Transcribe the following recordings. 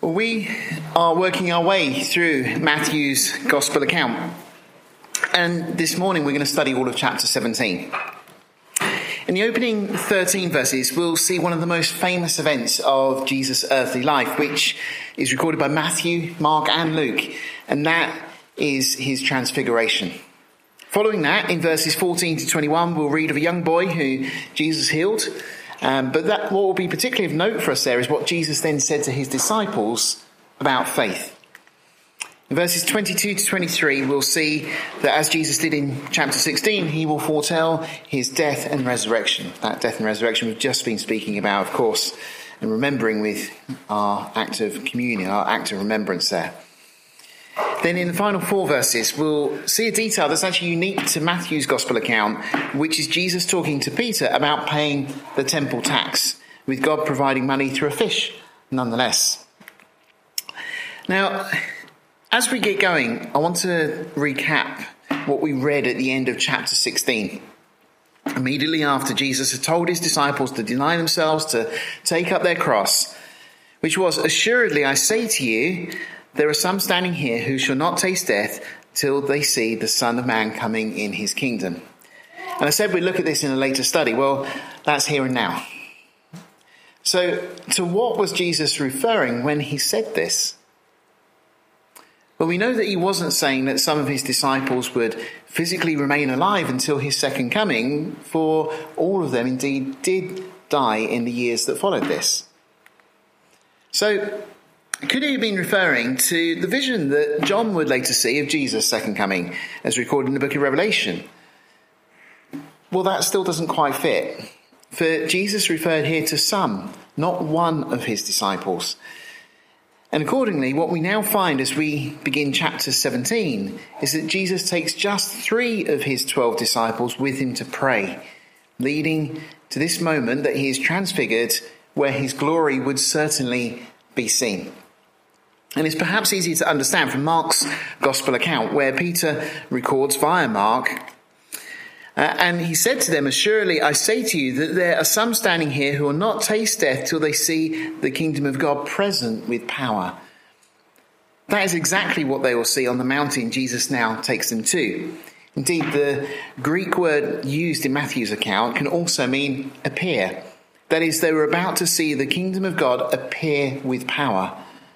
Well, we are working our way through Matthew's Gospel account. And this morning we're going to study all of chapter 17. In the opening 13 verses, we'll see one of the most famous events of Jesus' earthly life, which is recorded by Matthew, Mark and Luke. And that is his transfiguration. Following that, in verses 14 to 21, we'll read of a young boy who Jesus healed. But what will be particularly of note for us there is what Jesus then said to his disciples about faith. In verses 22 to 23, we'll see that as Jesus did in chapter 16, he will foretell his death and resurrection. That death and resurrection we've just been speaking about, of course, and remembering with our act of communion, our act of remembrance there. Then in the final 4 verses, we'll see a detail that's actually unique to Matthew's Gospel account, which is Jesus talking to Peter about paying the temple tax, with God providing money through a fish, nonetheless. Now, as we get going, I want to recap what we read at the end of chapter 16. Immediately after Jesus had told his disciples to deny themselves, to take up their cross, which was, "Assuredly, I say to you, there are some standing here who shall not taste death till they see the Son of Man coming in his kingdom." And I said we'd look at this in a later study. Well, that's here and now. So, to what was Jesus referring when he said this? Well, we know that he wasn't saying that some of his disciples would physically remain alive until his second coming, for all of them indeed did die in the years that followed this. So, could he have been referring to the vision that John would later see of Jesus' second coming, as recorded in the book of Revelation? Well, that still doesn't quite fit. For Jesus referred here to some, not one of his disciples. And accordingly, what we now find as we begin chapter 17 is that Jesus takes just 3 of his 12 disciples with him to pray, leading to this moment that he is transfigured, where his glory would certainly be seen. And it's perhaps easy to understand from Mark's Gospel account, where Peter records via Mark, and he said to them, "Assuredly, I say to you that there are some standing here who will not taste death till they see the kingdom of God present with power." That is exactly what they will see on the mountain Jesus now takes them to. Indeed, the Greek word used in Matthew's account can also mean appear. That is, they were about to see the kingdom of God appear with power.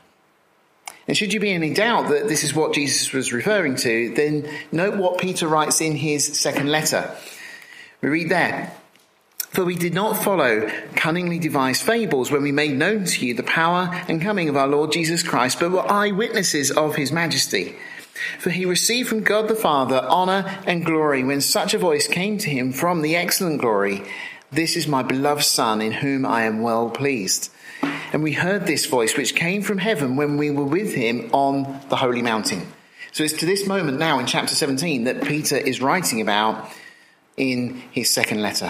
And should you be in any doubt that this is what Jesus was referring to, then note what Peter writes in his second letter. We read there, "For we did not follow cunningly devised fables when we made known to you the power and coming of our Lord Jesus Christ, but were eyewitnesses of his majesty. For he received from God the Father honour and glory when such a voice came to him from the excellent glory, 'This is my beloved Son, in whom I am well pleased.' And we heard this voice which came from heaven when we were with him on the holy mountain." So it's to this moment now in chapter 17 that Peter is writing about in his second letter.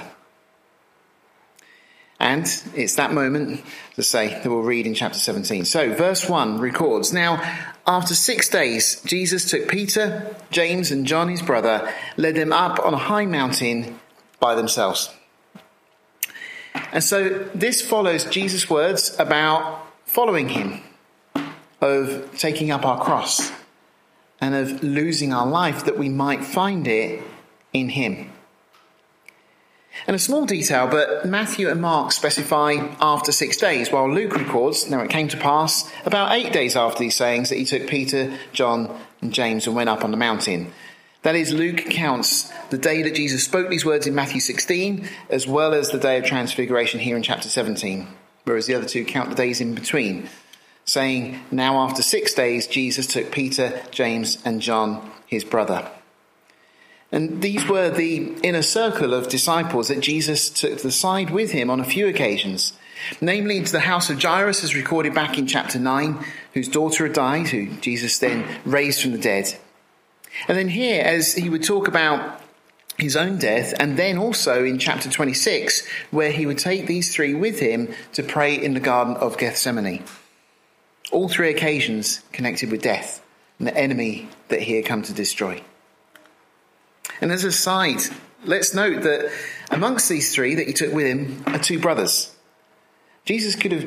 And it's that moment, to say, that we'll read in chapter 17. So verse 1 records, "Now, after 6 days, Jesus took Peter, James and John his brother, led them up on a high mountain by themselves." And so this follows Jesus' words about following him, of taking up our cross, and of losing our life that we might find it in him. And a small detail, but Matthew and Mark specify after 6 days, while Luke records, "Now it came to pass about 8 days after these sayings that he took Peter, John and James and went up on the mountain." That is, Luke counts the day that Jesus spoke these words in Matthew 16, as well as the day of transfiguration here in chapter 17, whereas the other two count the days in between, saying, "Now after 6 days, Jesus took Peter, James and John, his brother." And these were the inner circle of disciples that Jesus took to the side with him on a few occasions, namely into the house of Jairus, as recorded back in chapter 9, whose daughter had died, who Jesus then raised from the dead. And then here, as he would talk about his own death, and then also in chapter 26, where he would take these 3 with him to pray in the Garden of Gethsemane. All 3 occasions connected with death and the enemy that he had come to destroy. And as a side, let's note that amongst these 3 that he took with him are 2 brothers. Jesus could have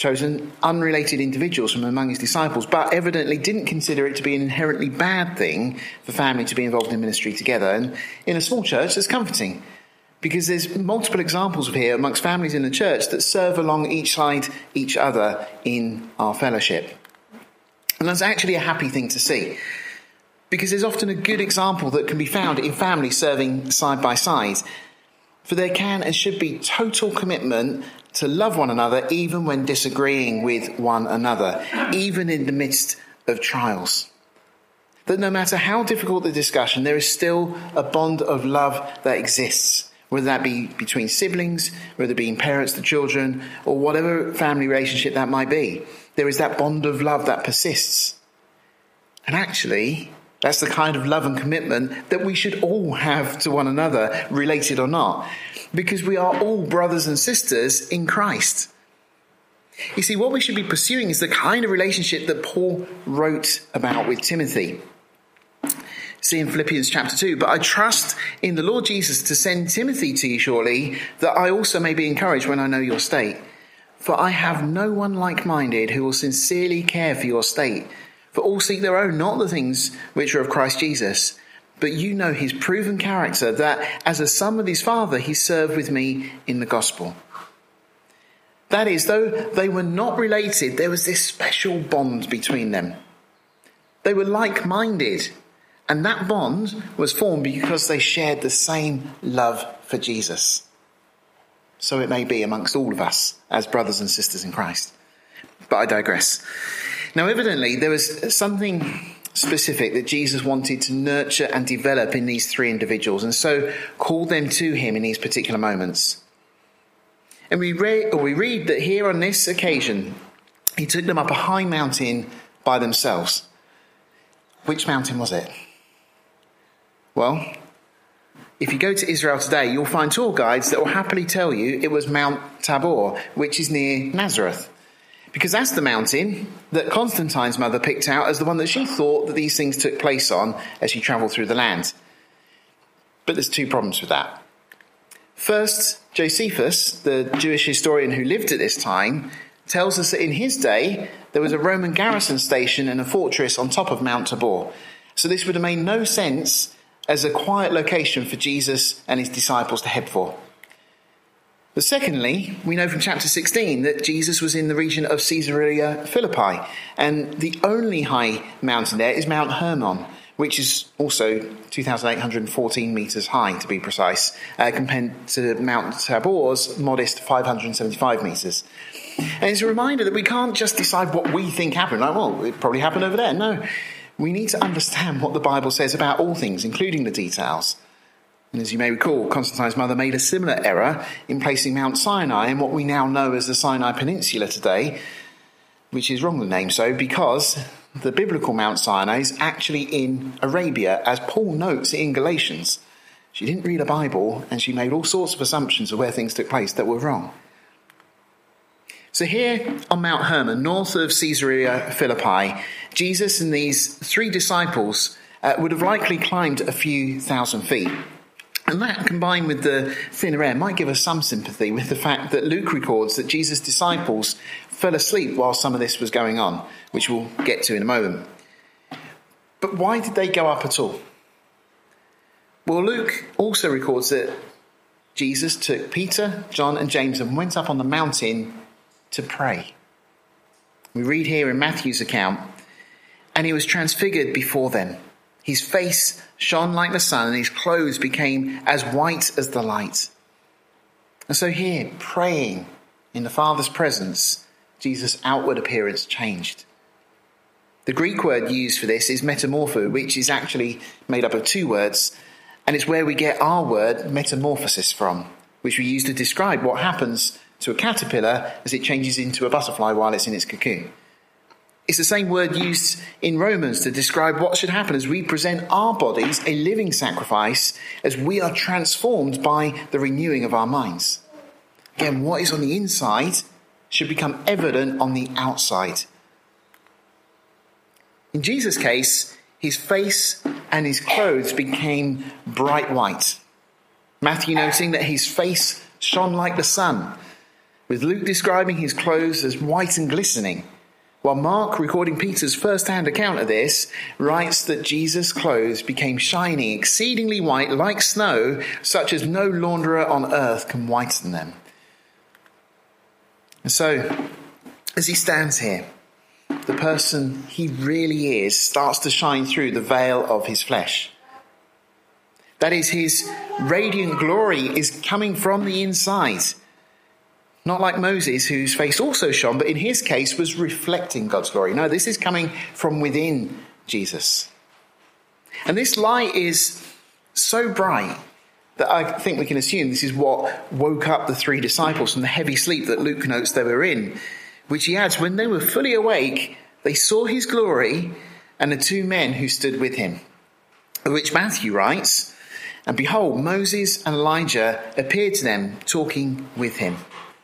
chosen unrelated individuals from among his disciples, but evidently didn't consider it to be an inherently bad thing for family to be involved in ministry together. And in a small church, that's comforting, because there's multiple examples of here amongst families in the church that serve along each other in our fellowship. And that's actually a happy thing to see, because there's often a good example that can be found in families serving side by side. For there can and should be total commitment to love one another, even when disagreeing with one another, even in the midst of trials. That no matter how difficult the discussion, there is still a bond of love that exists, whether that be between siblings, whether it be in parents to children, or whatever family relationship that might be. There is that bond of love that persists. And actually, that's the kind of love and commitment that we should all have to one another, related or not, because we are all brothers and sisters in Christ. You see, what we should be pursuing is the kind of relationship that Paul wrote about with Timothy. See in Philippians chapter 2, "But I trust in the Lord Jesus to send Timothy to you shortly, that I also may be encouraged when I know your state. For I have no one like-minded who will sincerely care for your state. For all seek their own, not the things which are of Christ Jesus. But you know his proven character, that as a son with his father, he served with me in the gospel." That is, though they were not related, there was this special bond between them. They were like-minded, and that bond was formed because they shared the same love for Jesus. So it may be amongst all of us as brothers and sisters in Christ. But I digress. Now, evidently, there was something specific that Jesus wanted to nurture and develop in these three individuals, and so called them to him in these particular moments. And we read that here on this occasion, he took them up a high mountain by themselves. Which mountain was it? Well, if you go to Israel today, you'll find tour guides that will happily tell you it was Mount Tabor, which is near Nazareth. Because that's the mountain that Constantine's mother picked out as the one that she thought that these things took place on as she travelled through the land. But there's two problems with that. First, Josephus, the Jewish historian who lived at this time, tells us that in his day there was a Roman garrison station and a fortress on top of Mount Tabor. So this would have made no sense as a quiet location for Jesus and his disciples to head for. But secondly, we know from chapter 16 that Jesus was in the region of Caesarea Philippi, and the only high mountain there is Mount Hermon, which is also 2,814 metres high, to be precise, compared to Mount Tabor's modest 575 metres. And it's a reminder that we can't just decide what we think happened. Like, well, it probably happened over there. No, we need to understand what the Bible says about all things, including the details. And as you may recall, Constantine's mother made a similar error in placing Mount Sinai in what we now know as the Sinai Peninsula today, which is wrongly named so because the biblical Mount Sinai is actually in Arabia, as Paul notes in Galatians. She didn't read a Bible, and she made all sorts of assumptions of where things took place that were wrong. So here on Mount Hermon, north of Caesarea Philippi, Jesus and these three disciples would have likely climbed a few thousand feet. And that, combined with the thinner air, might give us some sympathy with the fact that Luke records that Jesus' disciples fell asleep while some of this was going on, which we'll get to in a moment. But why did they go up at all? Well, Luke also records that Jesus took Peter, John and James and went up on the mountain to pray. We read here in Matthew's account, "And he was transfigured before them. His face shone like the sun, and his clothes became as white as the light." And so here, praying in the Father's presence, Jesus' outward appearance changed. The Greek word used for this is metamorpho, which is actually made up of two words, and it's where we get our word metamorphosis from, which we use to describe what happens to a caterpillar as it changes into a butterfly while it's in its cocoon. It's the same word used in Romans to describe what should happen as we present our bodies a living sacrifice as we are transformed by the renewing of our minds. Again, what is on the inside should become evident on the outside. In Jesus' case, his face and his clothes became bright white. Matthew noting that his face shone like the sun, with Luke describing his clothes as white and glistening, while Mark, recording Peter's first-hand account of this, writes that Jesus' clothes became shining, exceedingly white, like snow, such as no launderer on earth can whiten them. And so, as he stands here, the person he really is starts to shine through the veil of his flesh. That is, his radiant glory is coming from the inside. Not like Moses, whose face also shone, but in his case was reflecting God's glory. No, this is coming from within Jesus. And this light is so bright that I think we can assume this is what woke up the three disciples from the heavy sleep that Luke notes they were in, which he adds, when they were fully awake, they saw his glory and the two men who stood with him. Of which Matthew writes, and behold, Moses and Elijah appeared to them, talking with him.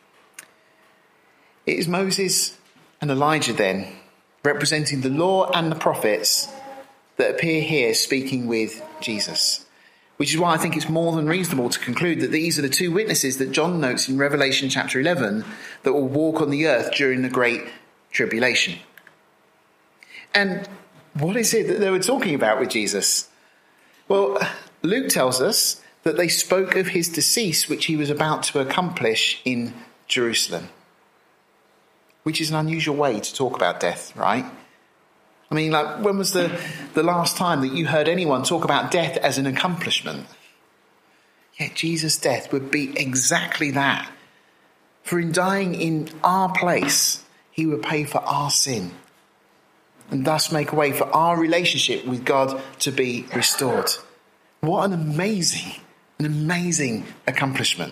It is Moses and Elijah then, representing the law and the prophets, that appear here speaking with Jesus. Which is why I think it's more than reasonable to conclude that these are the two witnesses that John notes in Revelation chapter 11 that will walk on the earth during the Great Tribulation. And what is it that they were talking about with Jesus? Well, Luke tells us that they spoke of his decease, which he was about to accomplish in Jerusalem. Which is an unusual way to talk about death, right? I mean, like, when was the last time that you heard anyone talk about death as an accomplishment? Yet Jesus' death would be exactly that. For in dying in our place, he would pay for our sin and thus make a way for our relationship with God to be restored. What an amazing accomplishment.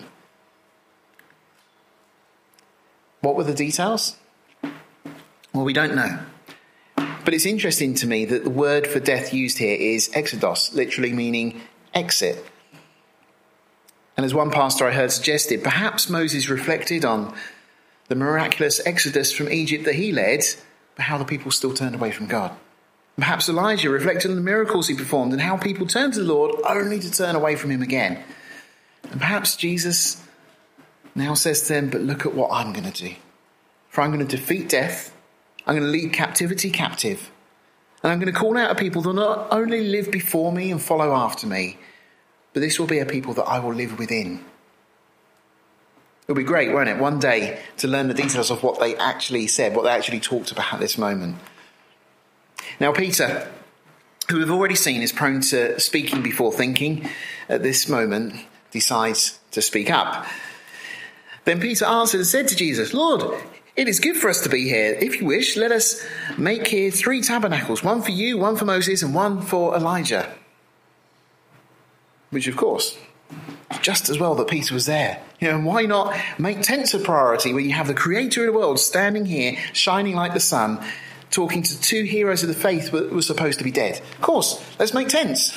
What were the details? Well, we don't know. But it's interesting to me that the word for death used here is exodos, literally meaning exit. And as one pastor I heard suggested, perhaps Moses reflected on the miraculous exodus from Egypt that he led, but how the people still turned away from God. Perhaps Elijah reflected on the miracles he performed and how people turned to the Lord only to turn away from him again. And perhaps Jesus now says to them, but look at what I'm going to do. For I'm going to defeat death. I'm going to lead captivity captive. And I'm going to call out a people that not only live before me and follow after me, but this will be a people that I will live within. It'll be great, won't it, one day to learn the details of what they actually said, what they actually talked about at this moment. Now, Peter, who we've already seen is prone to speaking before thinking, at this moment decides to speak up. Then Peter answered and said to Jesus, Lord, it is good for us to be here. If you wish, let us make here 3 tabernacles, one for you, one for Moses, and one for Elijah. Which, of course, just as well that Peter was there. And why not make tents a priority when you have the creator of the world standing here, shining like the sun, talking to 2 heroes of the faith that were supposed to be dead? Of course, let's make tents.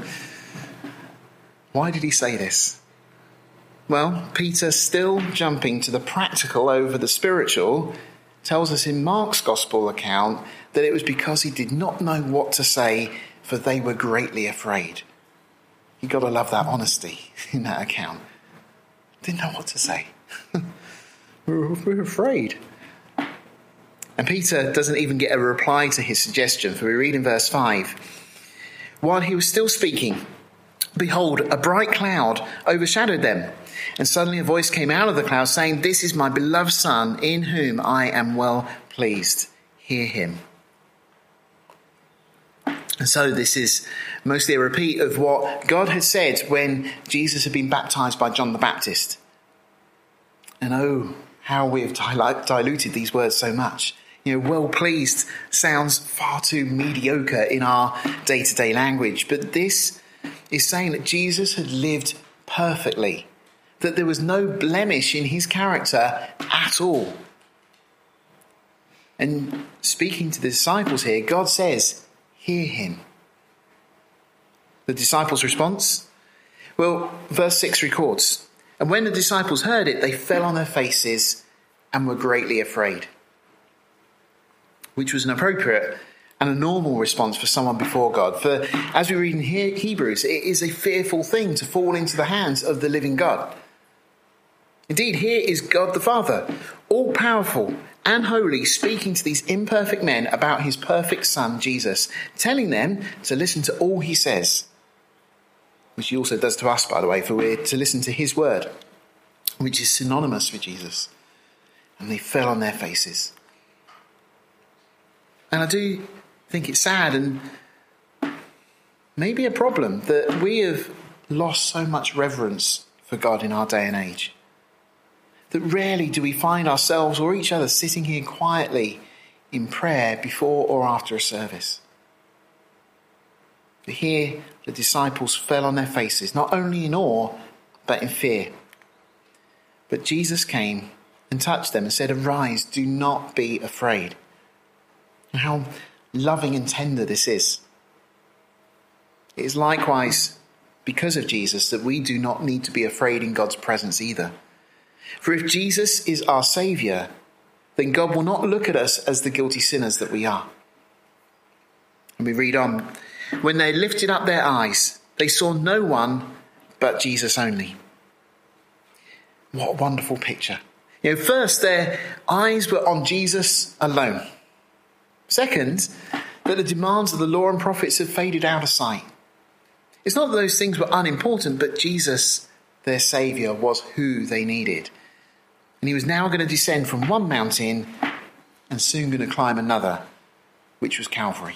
Why did he say this? Well, Peter, still jumping to the practical over the spiritual, tells us in Mark's gospel account that it was because he did not know what to say, for they were greatly afraid. You've got to love that honesty in that account. Didn't know what to say. We're afraid. And Peter doesn't even get a reply to his suggestion, for we read in verse 5, while he was still speaking, behold, a bright cloud overshadowed them. And suddenly a voice came out of the cloud saying, this is my beloved Son, in whom I am well pleased. Hear him. And so this is mostly a repeat of what God had said when Jesus had been baptized by John the Baptist. And oh, how we have diluted these words so much. Well pleased sounds far too mediocre in our day-to-day language. But this is saying that Jesus had lived perfectly, that there was no blemish in his character at all. And speaking to the disciples here, God says, hear him. The disciples' response? Well, verse 6 records, and when the disciples heard it, they fell on their faces and were greatly afraid. Which was an appropriate and a normal response for someone before God. For as we read in Hebrews, it is a fearful thing to fall into the hands of the living God. Indeed, here is God the Father, all-powerful and holy, speaking to these imperfect men about his perfect Son, Jesus, telling them to listen to all he says, which he also does to us, by the way, for we're to listen to his word, which is synonymous with Jesus. And they fell on their faces. And I do think it's sad and maybe a problem that we have lost so much reverence for God in our day and age. That rarely do we find ourselves or each other sitting here quietly in prayer before or after a service. But here the disciples fell on their faces, not only in awe, but in fear. But Jesus came and touched them and said, "Arise, do not be afraid." And how loving and tender this is. It is likewise because of Jesus that we do not need to be afraid in God's presence either. For if Jesus is our Saviour, then God will not look at us as the guilty sinners that we are. And we read on, when they lifted up their eyes, they saw no one but Jesus only. What a wonderful picture. First, their eyes were on Jesus alone. Second, that the demands of the law and prophets have faded out of sight. It's not that those things were unimportant, but Jesus, their Saviour, was who they needed. And he was now going to descend from one mountain and soon going to climb another, which was Calvary.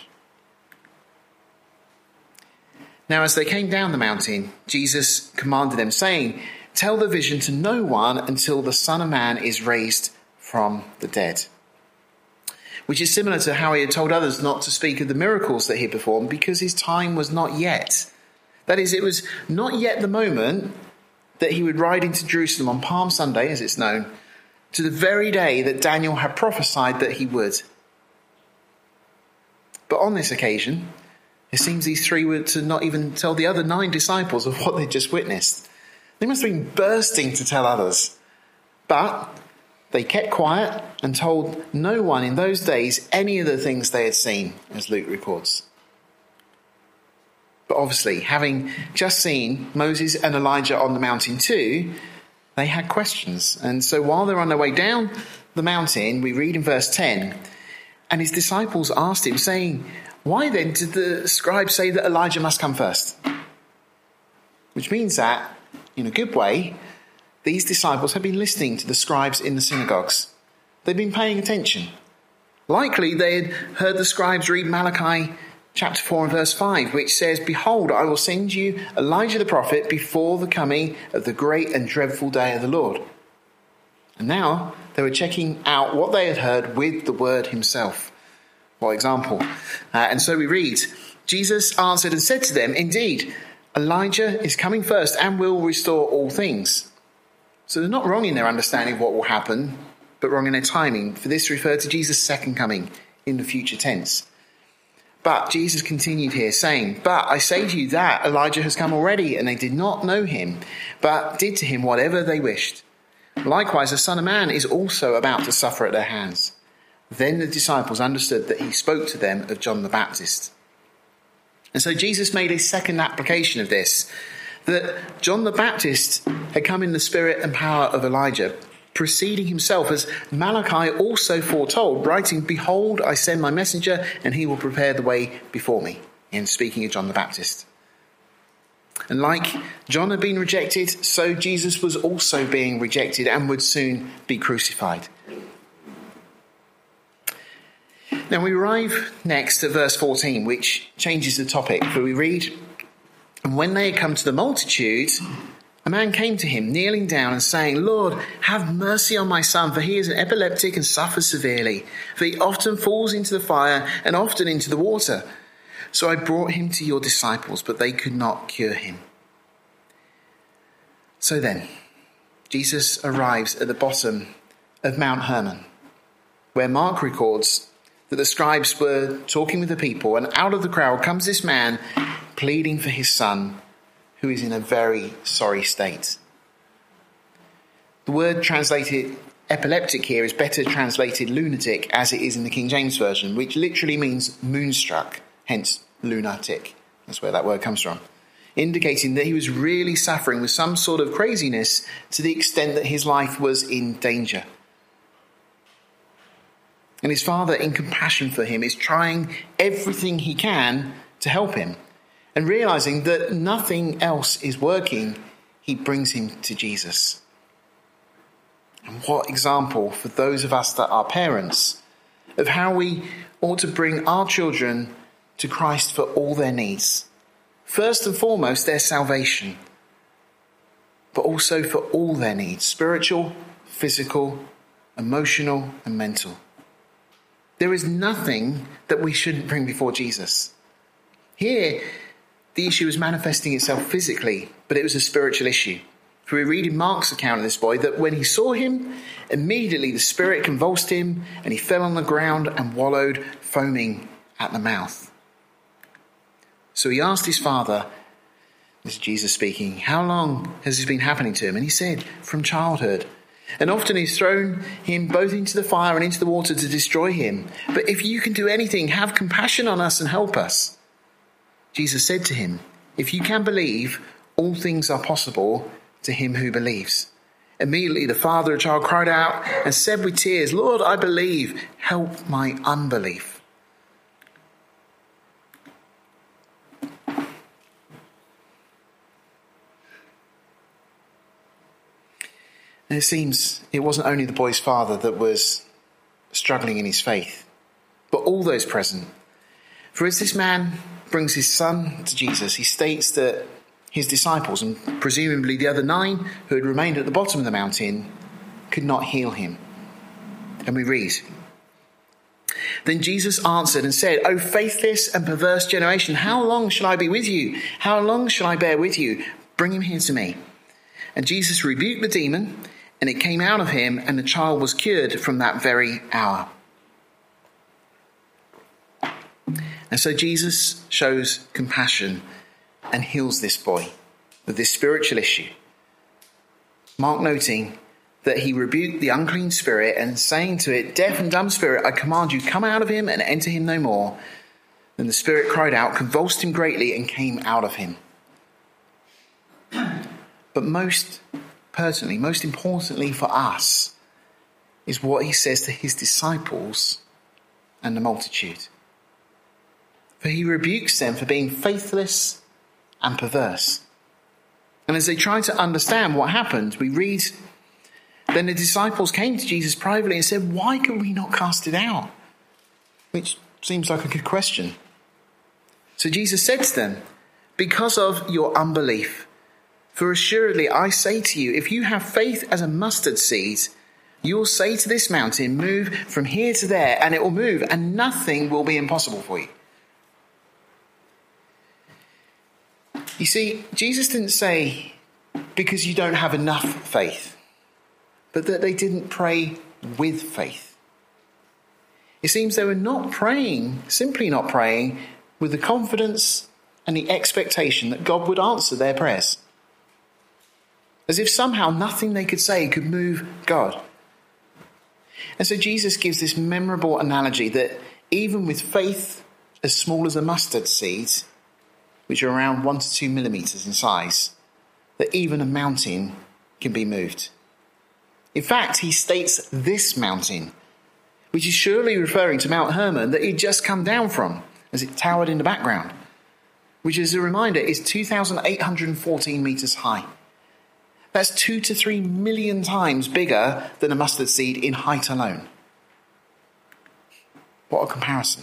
Now, as they came down the mountain, Jesus commanded them, saying, "Tell the vision to no one until the Son of Man is raised from the dead." Which is similar to how he had told others not to speak of the miracles that he performed because his time was not yet. That is, it was not yet the moment that he would ride into Jerusalem on Palm Sunday, as it's known, to the very day that Daniel had prophesied that he would. But on this occasion, it seems these three were to not even tell the other 9 disciples of what they'd just witnessed. They must have been bursting to tell others. But they kept quiet and told no one in those days any of the things they had seen, as Luke records. But obviously, having just seen Moses and Elijah on the mountain too, they had questions. And so while they're on their way down the mountain, we read in verse 10, and his disciples asked him, saying, "Why then did the scribes say that Elijah must come first?" Which means that, in a good way, these disciples had been listening to the scribes in the synagogues. They'd been paying attention. Likely they had heard the scribes read Malachi chapter 4 and verse 5, which says, "Behold, I will send you Elijah the prophet before the coming of the great and dreadful day of the Lord." And now they were checking out what they had heard with the word himself. What example? And so we read, Jesus answered and said to them, "Indeed, Elijah is coming first and will restore all things." So they're not wrong in their understanding of what will happen, but wrong in their timing. For this referred to Jesus' second coming in the future tense. But Jesus continued here saying, "But I say to you that Elijah has come already, and they did not know him, but did to him whatever they wished. Likewise, the Son of Man is also about to suffer at their hands." Then the disciples understood that he spoke to them of John the Baptist. And so Jesus made a second application of this, that John the Baptist had come in the spirit and power of Elijah, preceding himself, as Malachi also foretold, writing, "Behold, I send my messenger, and he will prepare the way before me," in speaking of John the Baptist. And like John had been rejected, so Jesus was also being rejected and would soon be crucified. Now we arrive next at verse 14, which changes the topic, for we read, "And when they had come to the multitude, a man came to him, kneeling down and saying, 'Lord, have mercy on my son, for he is an epileptic and suffers severely. For he often falls into the fire and often into the water. So I brought him to your disciples, but they could not cure him.'" So then, Jesus arrives at the bottom of Mount Hermon, where Mark records that the scribes were talking with the people, and out of the crowd comes this man pleading for his son, who is in a very sorry state. The word translated epileptic here is better translated lunatic, as it is in the King James Version, which literally means moonstruck, hence lunatic. That's where that word comes from. indicating that he was really suffering with some sort of craziness to the extent that his life was in danger. And his father, in compassion for him, is trying everything he can to help him. And realizing that nothing else is working, he brings him to Jesus. And what example for those of us that are parents of how we ought to bring our children to Christ for all their needs. First and foremost, their salvation, but also for all their needs, spiritual, physical, emotional, and mental. There is nothing that we shouldn't bring before Jesus. Here, the issue is manifesting itself physically, but it was a spiritual issue. For we read in Mark's account of this boy that when he saw him, immediately the spirit convulsed him and he fell on the ground and wallowed, foaming at the mouth. So he asked his father, this is Jesus speaking, how long has this been happening to him? And he said, from childhood. And often he's thrown him both into the fire and into the water to destroy him. But if you can do anything, have compassion on us and help us. Jesus said to him, if you can believe, all things are possible to him who believes. Immediately the father of the child cried out and said with tears, Lord, I believe, help my unbelief. And it seems it wasn't only the boy's father that was struggling in his faith, but all those present. For as this man brings his son to Jesus, he states that his disciples, and presumably the other 9 who had remained at the bottom of the mountain, could not heal him. And we read, then Jesus answered and said, O faithless and perverse generation, how long shall I be with you? How long shall I bear with you? Bring him here to me. And Jesus rebuked the demon, and it came out of him, and the child was cured from that very hour. And so Jesus shows compassion and heals this boy with this spiritual issue. Mark noting that he rebuked the unclean spirit and saying to it, deaf and dumb spirit, I command you, come out of him and enter him no more. Then the spirit cried out, convulsed him greatly, and came out of him. But most importantly for us, is what he says to his disciples and the multitude. For he rebukes them for being faithless and perverse. And as they try to understand what happened, we read, then the disciples came to Jesus privately and said, why could we not cast it out? Which seems like a good question. So Jesus said to them, because of your unbelief. For assuredly I say to you, if you have faith as a mustard seed, you will say to this mountain, move from here to there, and it will move, and nothing will be impossible for you. You see, Jesus didn't say, because you don't have enough faith, but that they didn't pray with faith. It seems they were not praying, simply not praying, with the confidence and the expectation that God would answer their prayers. As if somehow nothing they could say could move God. And so Jesus gives this memorable analogy that even with faith as small as a mustard seed, which are around 1 to 2 millimeters in size, that even a mountain can be moved. In fact, he states this mountain, which is surely referring to Mount Hermon that he'd just come down from, as it towered in the background, which, as a reminder, is 2,814 meters high. That's 2 to 3 million times bigger than a mustard seed in height alone. What a comparison.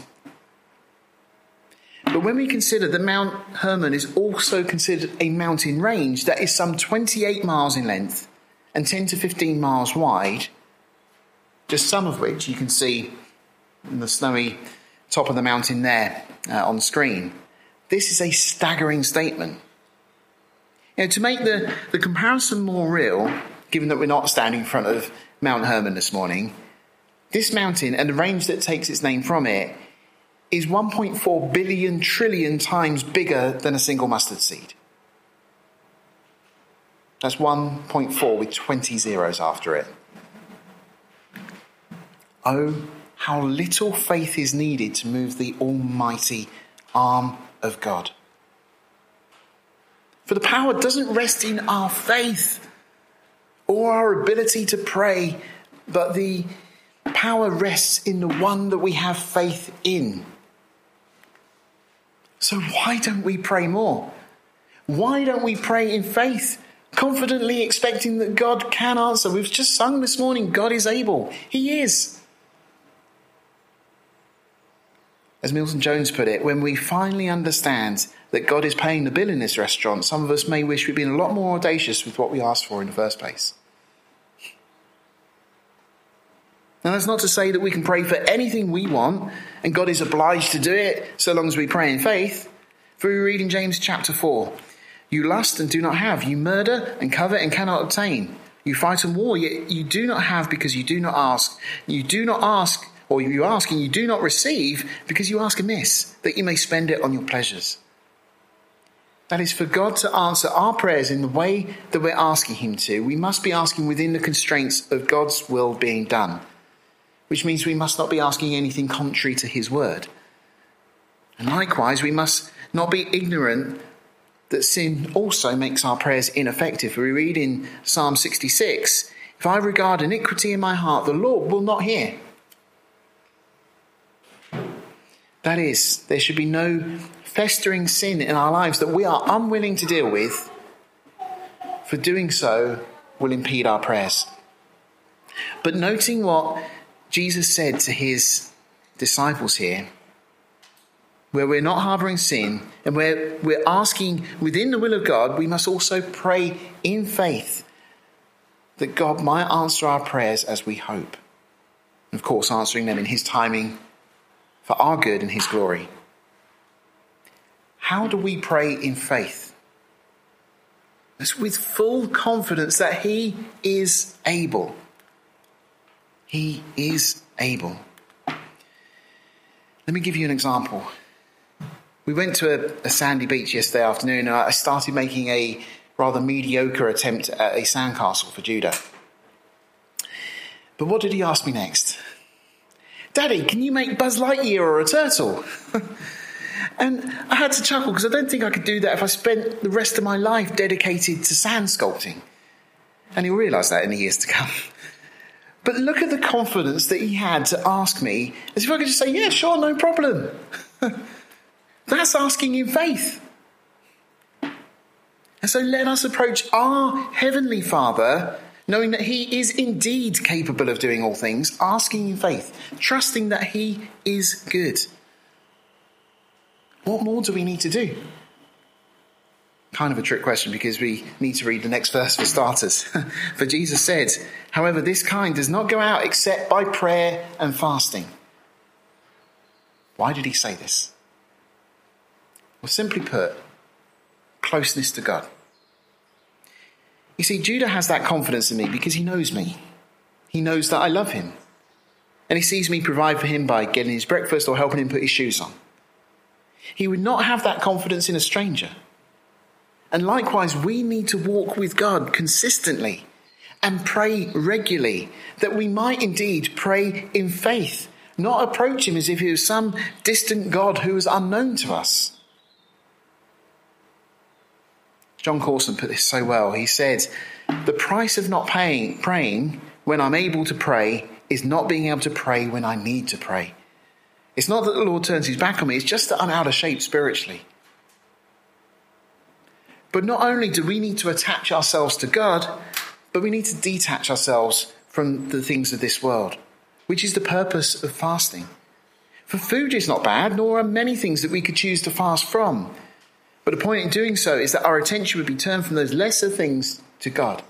But when we consider that Mount Hermon is also considered a mountain range that is some 28 miles in length and 10 to 15 miles wide, just some of which you can see in the snowy top of the mountain there on screen, this is a staggering statement. You know, to make the comparison more real, given that we're not standing in front of Mount Hermon this morning, this mountain and the range that takes its name from it is 1.4 billion trillion times bigger than a single mustard seed. That's 1.4 with 20 zeros after it. Oh, how little faith is needed to move the almighty arm of God. For the power doesn't rest in our faith or our ability to pray, but the power rests in the one that we have faith in. So why don't we pray more? Why don't we pray in faith, confidently expecting that God can answer? We've just sung this morning, God is able. He is. As Milton Jones put it, when we finally understand that God is paying the bill in this restaurant, some of us may wish we'd been a lot more audacious with what we asked for in the first place. Now, that's not to say that we can pray for anything we want and God is obliged to do it so long as we pray in faith. For we read in James chapter 4, you lust and do not have. You murder and covet and cannot obtain. You fight and war, yet you do not have because you do not ask. You do not ask, or you ask and you do not receive because you ask amiss, that you may spend it on your pleasures. That is, for God to answer our prayers in the way that we're asking him to, we must be asking within the constraints of God's will being done. Which means we must not be asking anything contrary to his word. And likewise, we must not be ignorant that sin also makes our prayers ineffective. We read in Psalm 66, if I regard iniquity in my heart, the Lord will not hear. That is, there should be no festering sin in our lives that we are unwilling to deal with, for doing so will impede our prayers. But noting what Jesus said to his disciples here, where we're not harbouring sin and where we're asking within the will of God, we must also pray in faith that God might answer our prayers as we hope. And of course, answering them in his timing for our good and his glory. How do we pray in faith? It's with full confidence that he is able. He is able. Let me give you an example. We went to a sandy beach yesterday afternoon and I started making a rather mediocre attempt at a sandcastle for Judah. But what did he ask me next? Daddy, can you make Buzz Lightyear or a turtle? And I had to chuckle because I don't think I could do that if I spent the rest of my life dedicated to sand sculpting. And he'll realise that in the years to come. But look at the confidence that he had to ask me, as if I could just say, yeah, sure, no problem. That's asking in faith. And so let us approach our Heavenly Father, knowing that he is indeed capable of doing all things, asking in faith, trusting that he is good. What more do we need to do? Kind of a trick question because we need to read the next verse for starters. For Jesus said, however, this kind does not go out except by prayer and fasting. Why did he say this? Well, simply put, closeness to God. You see, Judah has that confidence in me because he knows me. He knows that I love him. And he sees me provide for him by getting his breakfast or helping him put his shoes on. He would not have that confidence in a stranger. And likewise, we need to walk with God consistently and pray regularly, that we might indeed pray in faith, not approach him as if he was some distant God who was unknown to us. John Corson put this so well. He said, the price of not praying when I'm able to pray is not being able to pray when I need to pray. It's not that the Lord turns his back on me, it's just that I'm out of shape spiritually. But not only do we need to attach ourselves to God, but we need to detach ourselves from the things of this world, which is the purpose of fasting. For food is not bad, nor are many things that we could choose to fast from. But the point in doing so is that our attention would be turned from those lesser things to God.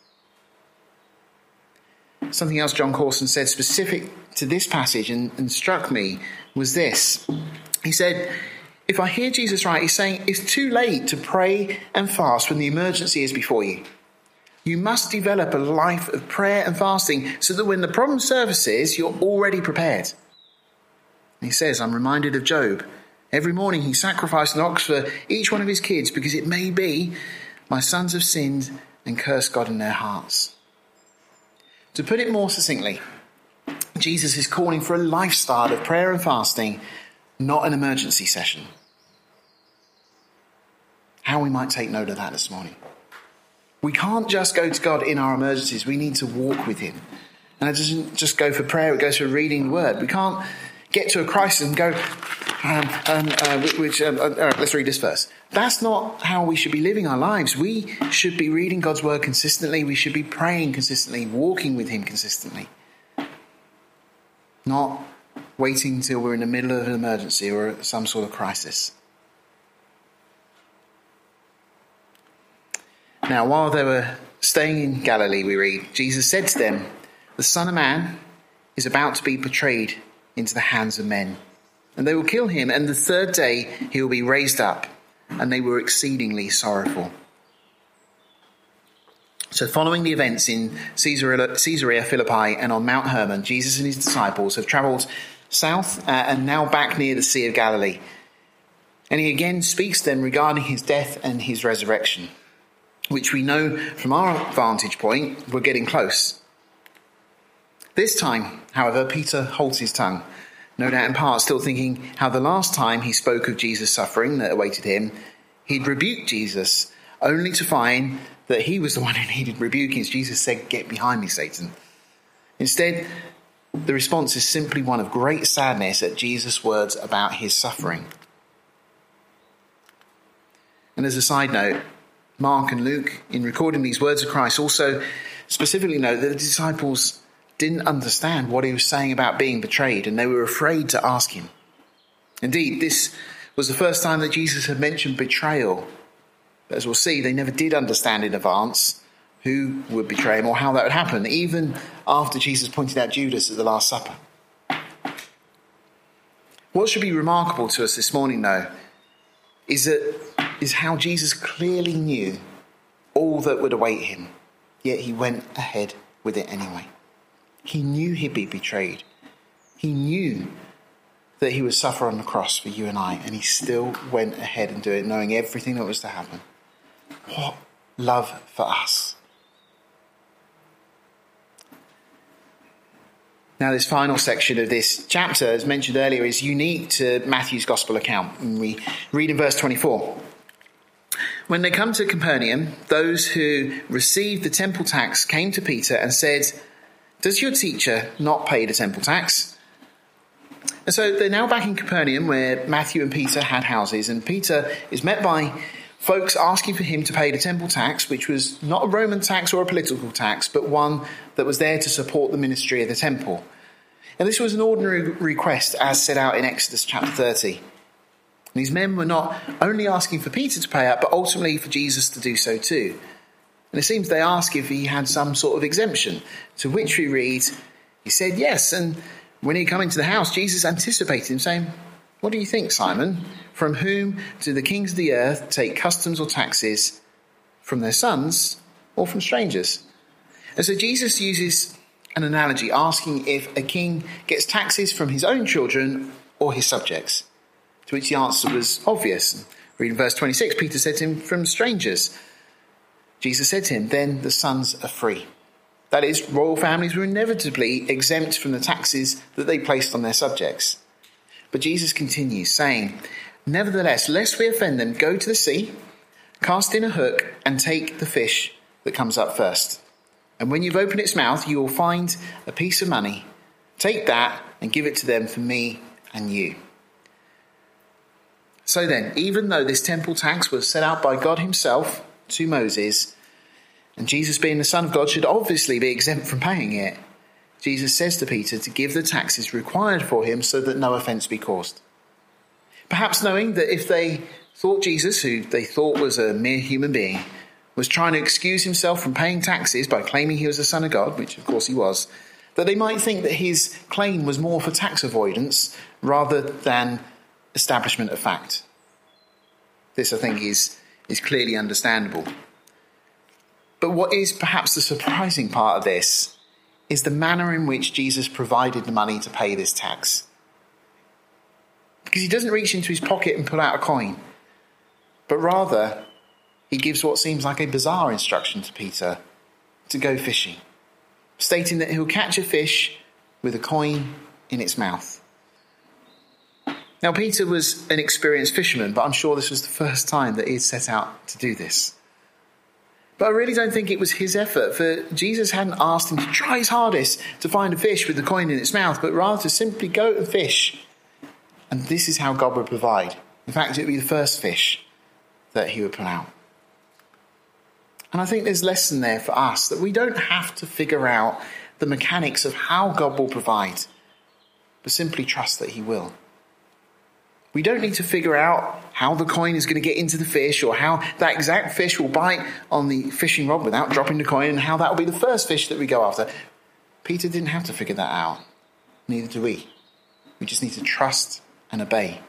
Something else John Corson said specific to this passage and struck me was this. He said, if I hear Jesus right, he's saying it's too late to pray and fast when the emergency is before you. You must develop a life of prayer and fasting so that when the problem surfaces, you're already prepared. And he says, I'm reminded of Job. Every morning he sacrificed an ox for each one of his kids because it may be my sons have sinned and cursed God in their hearts. To put it more succinctly, Jesus is calling for a lifestyle of prayer and fasting, not an emergency session. how we might take note of that this morning. We can't just go to God in our emergencies. We need to walk with him. And it doesn't just go for prayer, it goes for reading the word. We can't get to a crisis and go, let's read this verse. That's not how we should be living our lives. We should be reading God's word consistently. We should be praying consistently, walking with him consistently. Not waiting until we're in the middle of an emergency or some sort of crisis. Now, while they were staying in Galilee, we read, Jesus said to them, "The Son of Man is about to be betrayed into the hands of men, and they will kill him, and the third day he will be raised up." And they were exceedingly sorrowful. So following the events in Caesarea Philippi and on Mount Hermon, Jesus and his disciples have travelled south and now back near the Sea of Galilee. And he again speaks to them regarding his death and his resurrection, which we know from our vantage point, we're getting close. This time, however, Peter holds his tongue, no doubt in part still thinking how the last time he spoke of Jesus' suffering that awaited him, he'd rebuked Jesus, only to find that he was the one who needed rebuking, as Jesus said, "Get behind me, Satan." Instead, the response is simply one of great sadness at Jesus' words about his suffering. And as a side note, Mark and Luke, in recording these words of Christ, also specifically note that the disciples didn't understand what he was saying about being betrayed, and they were afraid to ask him. Indeed, this was the first time that Jesus had mentioned betrayal. But as we'll see, they never did understand in advance who would betray him or how that would happen, even after Jesus pointed out Judas at the Last Supper. What should be remarkable to us this morning, though, is how Jesus clearly knew all that would await him, yet he went ahead with it anyway. He knew he'd be betrayed. He knew that he would suffer on the cross for you and I, and he still went ahead and did it, knowing everything that was to happen. What love for us. Now, this final section of this chapter, as mentioned earlier, is unique to Matthew's gospel account. And we read in verse 24. When they come to Capernaum, those who received the temple tax came to Peter and said, "Does your teacher not pay the temple tax?" And so they're now back in Capernaum, where Matthew and Peter had houses, and Peter is met by folks asking for him to pay the temple tax, which was not a Roman tax or a political tax, but one that was there to support the ministry of the temple. And this was an ordinary request as set out in Exodus chapter 30. And these men were not only asking for Peter to pay up, but ultimately for Jesus to do so too. And it seems they ask if he had some sort of exemption, to which we read, he said yes. And when he came into the house, Jesus anticipated him, saying, "What do you think, Simon? From whom do the kings of the earth take customs or taxes? From their sons or from strangers?" And so Jesus uses an analogy, asking if a king gets taxes from his own children or his subjects, to which the answer was obvious. Reading verse 26, Peter said to him, "From strangers." Jesus said to him, "Then the sons are free." That is, royal families were inevitably exempt from the taxes that they placed on their subjects. But Jesus continues, saying, "Nevertheless, lest we offend them, go to the sea, cast in a hook, and take the fish that comes up first. And when you've opened its mouth, you will find a piece of money. Take that and give it to them for me and you." So then, even though this temple tax was set out by God himself to Moses, and Jesus being the Son of God should obviously be exempt from paying it, Jesus says to Peter to give the taxes required for him so that no offence be caused. Perhaps knowing that if they thought Jesus, who they thought was a mere human being, was trying to excuse himself from paying taxes by claiming he was the Son of God, which of course he was, that they might think that his claim was more for tax avoidance rather than establishment of fact. This, I think, is clearly understandable. But what is perhaps the surprising part of this is the manner in which Jesus provided the money to pay this tax. Because he doesn't reach into his pocket and pull out a coin, but rather he gives what seems like a bizarre instruction to Peter to go fishing, stating that he'll catch a fish with a coin in its mouth. Now, Peter was an experienced fisherman, but I'm sure this was the first time that he had set out to do this. But I really don't think it was his effort, for Jesus hadn't asked him to try his hardest to find a fish with the coin in its mouth, but rather to simply go and fish. And this is how God would provide. In fact, it would be the first fish that he would put out. And I think there's a lesson there for us, that we don't have to figure out the mechanics of how God will provide, but simply trust that he will. We don't need to figure out how the coin is going to get into the fish, or how that exact fish will bite on the fishing rod without dropping the coin, and how that will be the first fish that we go after. Peter didn't have to figure that out. Neither do we. We just need to trust and obey.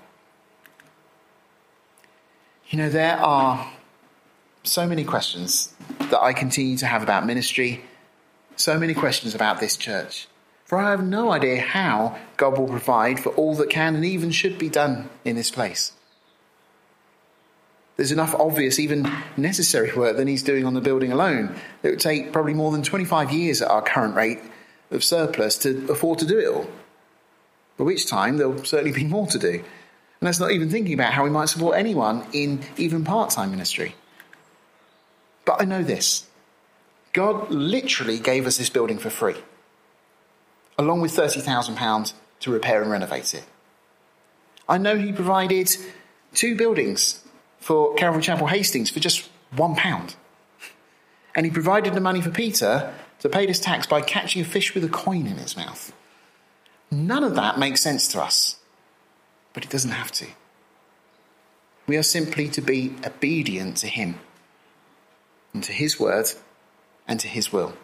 You know, there are so many questions that I continue to have about ministry, so many questions about this church. For I have no idea how God will provide for all that can and even should be done in this place. There's enough obvious, even necessary work that he's doing on the building alone. It would take probably more than 25 years at our current rate of surplus to afford to do it all. By which time there'll certainly be more to do. And that's not even thinking about how we might support anyone in even part-time ministry. But I know this. God literally gave us this building for free, along with £30,000 to repair and renovate it. I know he provided 2 buildings for Calvary Chapel Hastings for just £1. And he provided the money for Peter to pay his tax by catching a fish with a coin in its mouth. None of that makes sense to us, but it doesn't have to. We are simply to be obedient to him, and to his word, and to his will.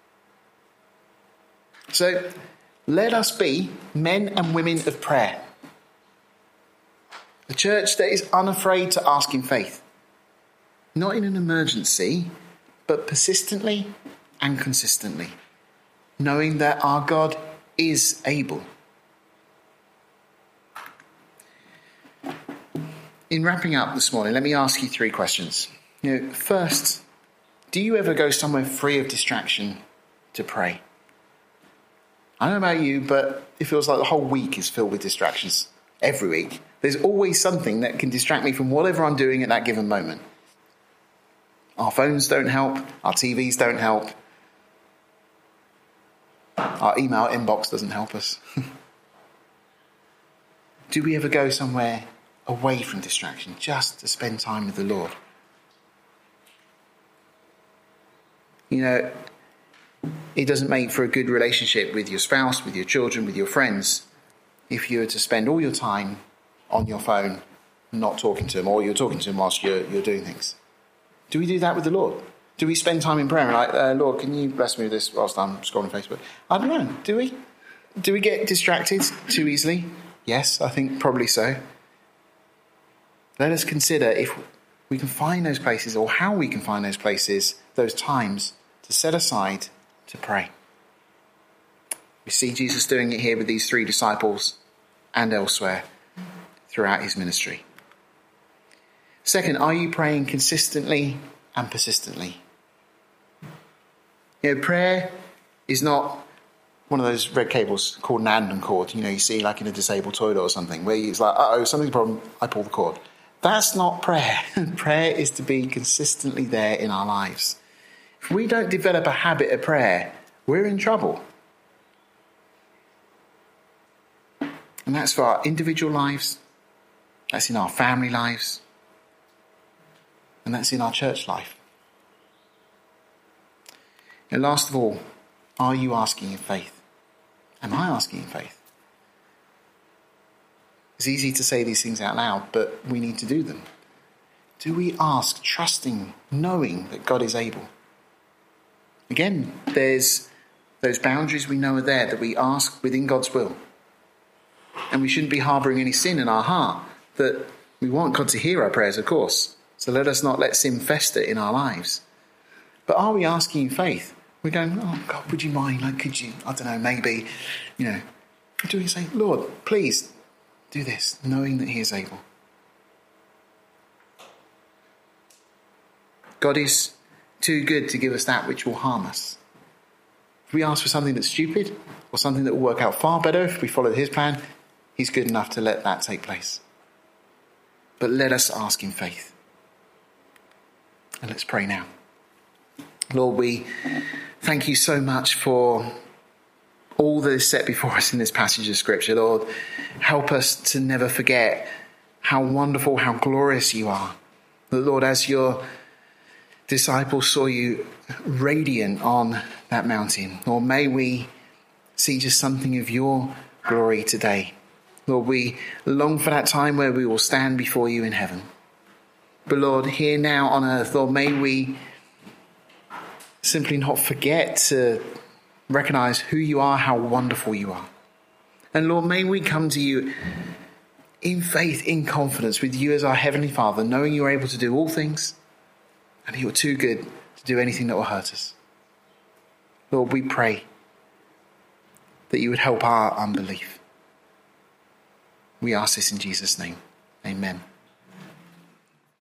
So let us be men and women of prayer. A church that is unafraid to ask in faith. Not in an emergency, but persistently and consistently. Knowing that our God is able. In wrapping up this morning, let me ask you 3 questions. First, do you ever go somewhere free of distraction to pray? I don't know about you, but it feels like the whole week is filled with distractions. Every week. There's always something that can distract me from whatever I'm doing at that given moment. Our phones don't help. Our TVs don't help. Our email inbox doesn't help us. Do we ever go somewhere away from distraction just to spend time with the Lord? It doesn't make for a good relationship with your spouse, with your children, with your friends, if you were to spend all your time on your phone not talking to them, or you're talking to them whilst you're doing things. Do we do that with the Lord? Do we spend time in prayer and like, Lord, can you bless me with this whilst I'm scrolling Facebook? I don't know. Do we? Do we get distracted too easily? Yes, I think probably so. Let us consider if we can find those places, or how we can find those places, those times to set aside to pray. We see Jesus doing it here with these 3 disciples and elsewhere throughout his ministry. Second, are you praying consistently and persistently? Prayer is not one of those red cables called an Anden cord, you see like in a disabled toilet or something, where it's like, something's a problem, I pull the cord. That's not prayer. Prayer is to be consistently there in our lives. If we don't develop a habit of prayer, we're in trouble. And that's for our individual lives, that's in our family lives, and that's in our church life. And last of all, are you asking in faith? Am I asking in faith? It's easy to say these things out loud, but we need to do them. Do we ask, trusting, knowing that God is able? Again, there's those boundaries we know are there, that we ask within God's will. And we shouldn't be harbouring any sin in our heart. That we want God to hear our prayers, of course. So let us not let sin fester in our lives. But are we asking in faith? We're going, oh God, would you mind? Like, could you, I don't know, maybe, do we say, Lord, please do this, knowing that he is able? God is too good to give us that which will harm us. If we ask for something that's stupid, or something that will work out far better if we follow his plan, he's good enough to let that take place. But let us ask in faith. And let's pray now. Lord, we thank you so much for all that is set before us in this passage of Scripture. Lord, help us to never forget how wonderful, how glorious you are. Lord, as your disciples saw you radiant on that mountain, Lord, may we see just something of your glory today. Lord, we long for that time where we will stand before you in heaven. But Lord, here now on earth, Lord, may we simply not forget to recognize who you are, how wonderful you are. And Lord, may we come to you in faith, in confidence, with you as our Heavenly Father, knowing you're able to do all things and you're too good to do anything that will hurt us. Lord, we pray that you would help our unbelief. We ask this in Jesus' name. Amen.